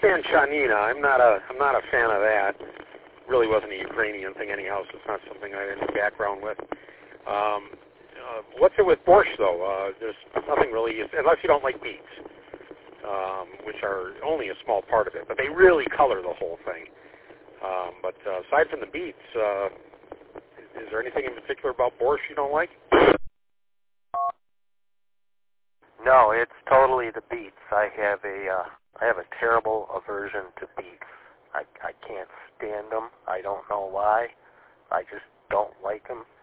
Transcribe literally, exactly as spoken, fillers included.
understand Chanina. I'm not a I'm not a fan of that. Really wasn't a Ukrainian thing anyhow, so it's not something I had any background with. Um, uh, what's it with borscht though? Uh, there's nothing really, unless you don't like beets, um, which are only a small part of it, but they really color the whole thing. Um, but uh, aside from the beets, uh, is, is there anything in particular about borscht you don't like? No, it's totally the beets. I have a uh, I have a terrible aversion to beets. I I can't stand them. I don't know why. I just don't like them.